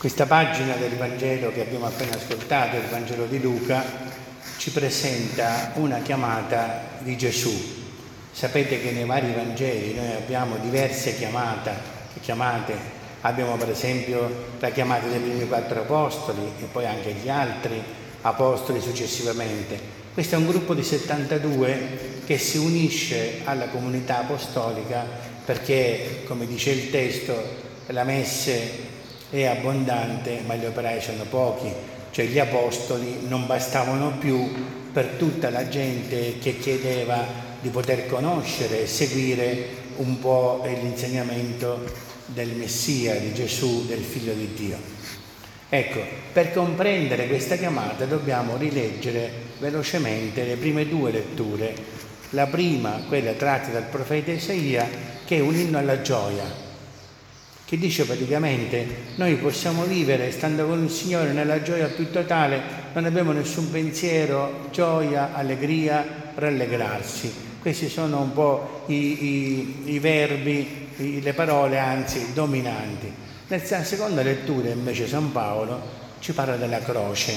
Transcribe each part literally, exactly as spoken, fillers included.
Questa pagina del Vangelo che abbiamo appena ascoltato, il Vangelo di Luca, ci presenta una chiamata di Gesù. Sapete che nei vari Vangeli noi abbiamo diverse chiamate, chiamate. Abbiamo per esempio la chiamata dei primi quattro apostoli e poi anche gli altri apostoli successivamente. Questo è un gruppo di settantadue che si unisce alla comunità apostolica perché, come dice il testo, la messe è abbondante ma gli operai sono pochi, cioè gli apostoli non bastavano più per tutta la gente che chiedeva di poter conoscere e seguire un po' l'insegnamento del Messia, di Gesù, del Figlio di Dio. Ecco, per comprendere questa chiamata dobbiamo rileggere velocemente le prime due letture. La prima, quella tratta dal profeta Isaia, che è un inno alla gioia, che dice praticamente noi possiamo vivere stando con il Signore nella gioia più totale, non abbiamo nessun pensiero, gioia, allegria, rallegrarsi. Questi sono un po' i, i, i verbi, i, le parole anzi dominanti. Nella seconda lettura invece San Paolo ci parla della croce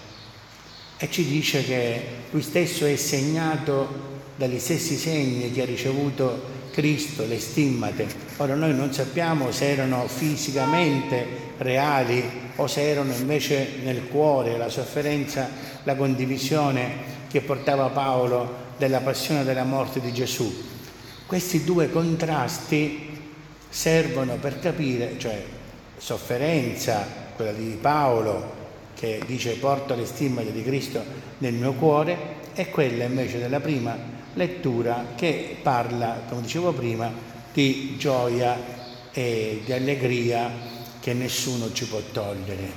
e ci dice che lui stesso è segnato dagli stessi segni che ha ricevuto Cristo, le stimmate. Ora noi non sappiamo se erano fisicamente reali o se erano invece nel cuore, la sofferenza, la condivisione che portava Paolo della passione e della morte di Gesù. Questi due contrasti servono per capire, cioè sofferenza, quella di Paolo che dice porto le stimmate di Cristo nel mio cuore, e quella invece della prima lettura che parla, come dicevo prima, di gioia e di allegria che nessuno ci può togliere.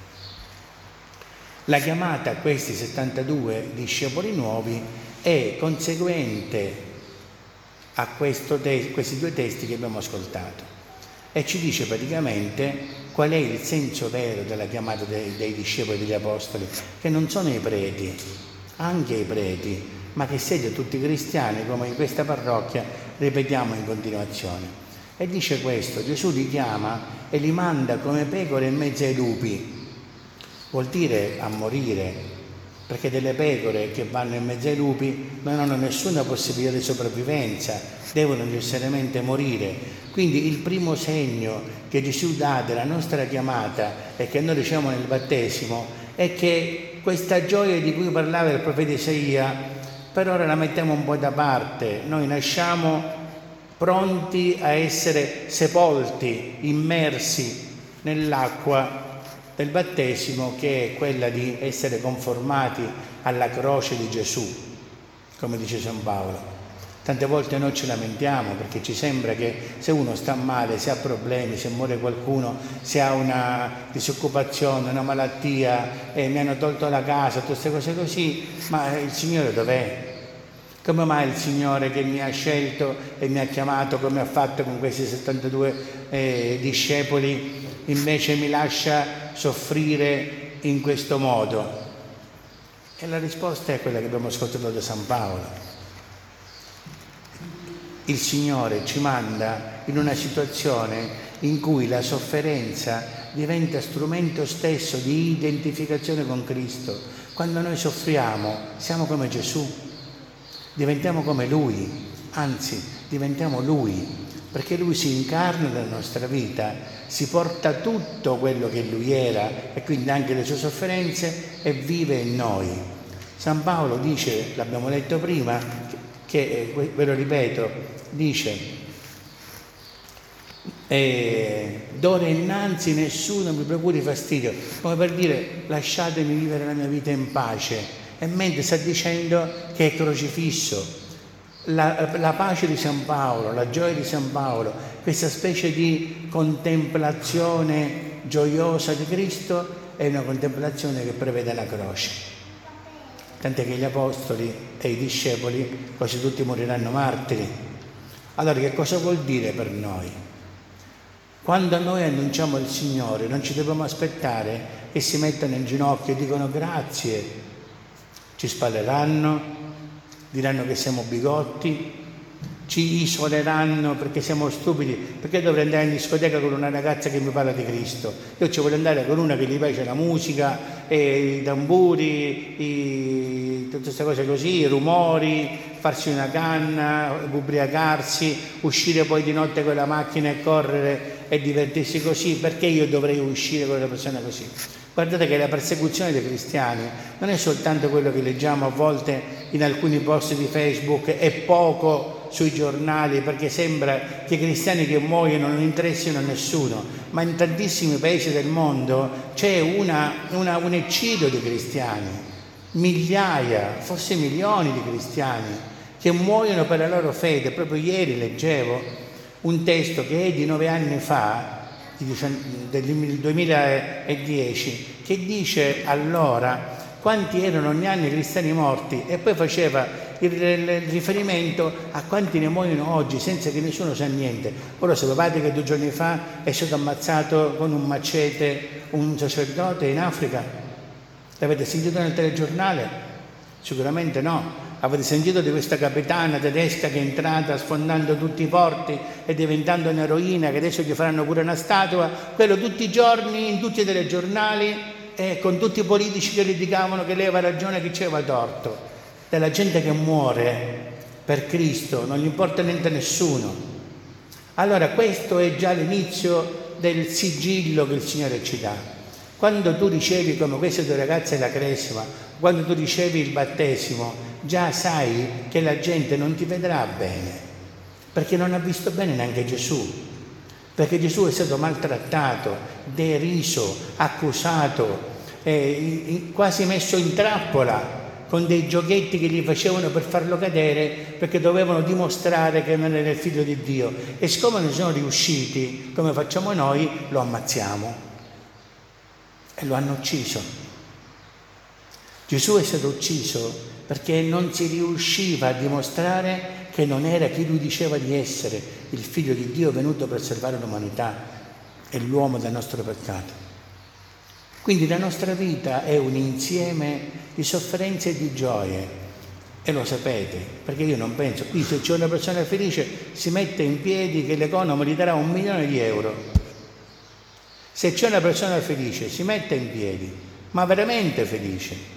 La chiamata a questi settantadue discepoli nuovi è conseguente a questo te- questi due testi che abbiamo ascoltato e ci dice praticamente qual è il senso vero della chiamata dei, dei discepoli degli apostoli, che non sono i preti, anche i preti, ma che siete tutti cristiani, come in questa parrocchia ripetiamo in continuazione. E dice questo: Gesù li chiama e li manda come pecore in mezzo ai lupi. Vuol dire a morire, perché delle pecore che vanno in mezzo ai lupi non hanno nessuna possibilità di sopravvivenza, devono necessariamente morire. Quindi il primo segno che Gesù dà della nostra chiamata e che noi riceviamo nel battesimo è che questa gioia di cui parlava il profeta Isaia per ora la mettiamo un po' da parte. Noi nasciamo pronti a essere sepolti, immersi nell'acqua del battesimo, che è quella di essere conformati alla croce di Gesù, come dice San Paolo. Tante volte noi ci lamentiamo perché ci sembra che se uno sta male, se ha problemi, se muore qualcuno, se ha una disoccupazione, una malattia, e mi hanno tolto la casa, tutte queste cose così, ma il Signore dov'è? Come mai il Signore che mi ha scelto e mi ha chiamato, come ha fatto con questi settantadue eh, discepoli, invece mi lascia soffrire in questo modo? E la risposta è quella che abbiamo ascoltato da San Paolo. Il Signore ci manda in una situazione in cui la sofferenza diventa strumento stesso di identificazione con Cristo. Quando noi soffriamo siamo come Gesù, diventiamo come Lui, anzi diventiamo Lui, perché Lui si incarna nella nostra vita, si porta tutto quello che Lui era e quindi anche le sue sofferenze e vive in noi. San Paolo dice, l'abbiamo letto prima, che, eh, ve lo ripeto, dice eh, d'ora innanzi nessuno mi procuri fastidio, come per dire lasciatemi vivere la mia vita in pace, e mentre sta dicendo che è crocifisso. La, la pace di San Paolo, la gioia di San Paolo, questa specie di contemplazione gioiosa di Cristo è una contemplazione che prevede la croce. Tant'è che gli apostoli e i discepoli quasi tutti moriranno martiri. Allora che cosa vuol dire per noi? Quando noi annunciamo il Signore non ci dobbiamo aspettare che si mettano in ginocchio e dicono grazie, ci spalleranno, diranno che siamo bigotti, ci isoleranno perché siamo stupidi, perché dovrei andare in discoteca con una ragazza che mi parla di Cristo? Io ci voglio andare con una che gli piace la musica, e i tamburi, i, tutte queste cose così, i rumori, farsi una canna, ubriacarsi, uscire poi di notte con la macchina e correre e divertirsi così. Perché io dovrei uscire con una persona così? Guardate che la persecuzione dei cristiani non è soltanto quello che leggiamo a volte in alcuni post di Facebook e poco sui giornali, perché sembra che i cristiani che muoiono non interessino a nessuno, ma in tantissimi paesi del mondo c'è una, una, un eccidio di cristiani, migliaia, forse milioni di cristiani che muoiono per la loro fede. Proprio ieri leggevo un testo che è di nove anni fa, del duemiladieci, che dice allora quanti erano ogni anno i cristiani morti e poi faceva il, il riferimento a quanti ne muoiono oggi senza che nessuno sa niente. Ora sapevate che due giorni fa è stato ammazzato con un macete un sacerdote in Africa? L'avete sentito nel telegiornale? Sicuramente no. Avete sentito di questa capitana tedesca che è entrata sfondando tutti i porti e diventando un'eroina, che adesso gli faranno pure una statua? Quello tutti i giorni, in tutti i telegiornali, e con tutti i politici che litigavano che lei aveva ragione e che c'era torto. Della gente che muore per Cristo non gli importa niente a nessuno. Allora questo è già l'inizio del sigillo che il Signore ci dà. Quando tu ricevi, come queste due ragazze la cresima, quando tu ricevi il battesimo, già sai che la gente non ti vedrà bene, perché non ha visto bene neanche Gesù, perché Gesù è stato maltrattato, deriso, accusato, eh, quasi messo in trappola con dei giochetti che gli facevano per farlo cadere, perché dovevano dimostrare che non era il figlio di Dio. E siccome ne sono riusciti, come facciamo noi, lo ammazziamo. E lo hanno ucciso. Gesù è stato ucciso perché non si riusciva a dimostrare che non era chi lui diceva di essere, il figlio di Dio venuto per salvare l'umanità e l'uomo dal nostro peccato. Quindi la nostra vita è un insieme di sofferenze e di gioie, e lo sapete, perché io non penso, qui se c'è una persona felice si mette in piedi che l'economo gli darà un milione di euro. Se c'è una persona felice si mette in piedi, ma veramente felice.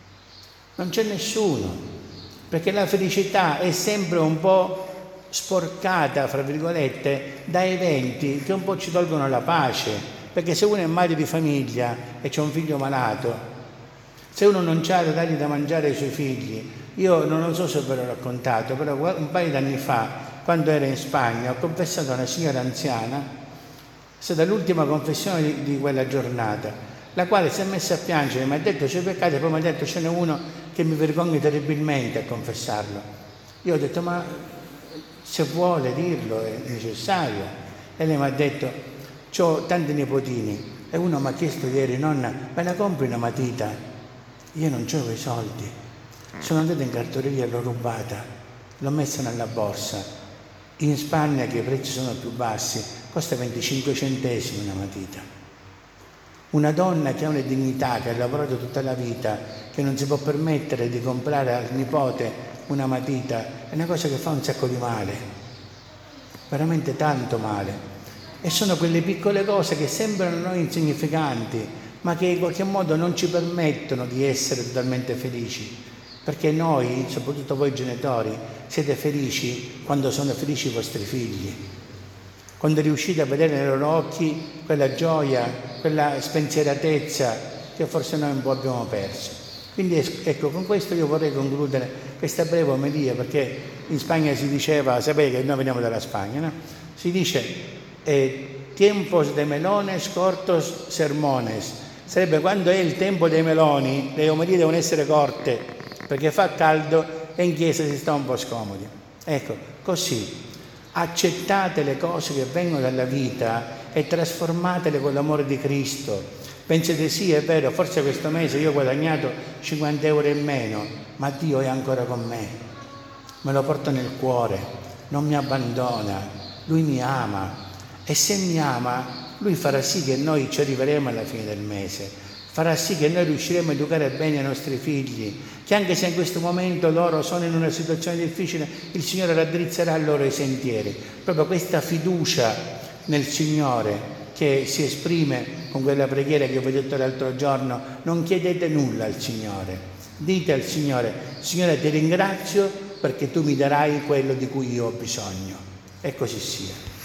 Non c'è nessuno, perché la felicità è sempre un po' sporcata, fra virgolette, da eventi che un po' ci tolgono la pace. Perché se uno è madre di famiglia e c'è un figlio malato, se uno non c'ha da dargli da mangiare ai suoi figli, io non lo so se ve l'ho raccontato, però un paio di anni fa, quando ero in Spagna, ho confessato a una signora anziana, è stata l'ultima confessione di, di quella giornata, la quale si è messa a piangere, mi ha detto i suoi peccati, e poi mi ha detto ce n'è uno che mi vergogno terribilmente a confessarlo. Io ho detto ma se vuole dirlo è necessario. E lei mi ha detto c'ho tanti nipotini e uno mi ha chiesto ieri, nonna, me la compri una matita? Io non c'ho quei soldi. Sono andato in cartoleria e l'ho rubata, l'ho messa nella borsa. In Spagna, che i prezzi sono più bassi, costa venticinque centesimi una matita. Una donna che ha una dignità, che ha lavorato tutta la vita, che non si può permettere di comprare al nipote una matita, è una cosa che fa un sacco di male, veramente tanto male. E sono quelle piccole cose che sembrano a noi insignificanti, ma che in qualche modo non ci permettono di essere totalmente felici. Perché noi, soprattutto voi genitori, siete felici quando sono felici i vostri figli. Quando riuscite a vedere nei loro occhi quella gioia, quella spensieratezza che forse noi un po' abbiamo perso. Quindi ecco, con questo io vorrei concludere questa breve omelia, perché in Spagna si diceva, sapete che noi veniamo dalla Spagna, no? Si dice Eh, tiempos de melones, cortos sermones. Sarebbe quando è il tempo dei meloni, le omelie devono essere corte, perché fa caldo e in chiesa si sta un po' scomodi. Ecco, così, accettate le cose che vengono dalla vita e trasformatele con l'amore di Cristo. Pensate sì, è vero, forse questo mese io ho guadagnato cinquanta euro in meno, ma Dio è ancora con me, me lo porto nel cuore, non mi abbandona, Lui mi ama. E se mi ama, Lui farà sì che noi ci arriveremo alla fine del mese, farà sì che noi riusciremo a educare bene i nostri figli, che anche se in questo momento loro sono in una situazione difficile, il Signore raddrizzerà loro i sentieri. Proprio questa fiducia nel Signore che si esprime con quella preghiera che vi ho detto l'altro giorno: non chiedete nulla al Signore, dite al Signore: Signore, ti ringrazio perché tu mi darai quello di cui io ho bisogno. E così sia.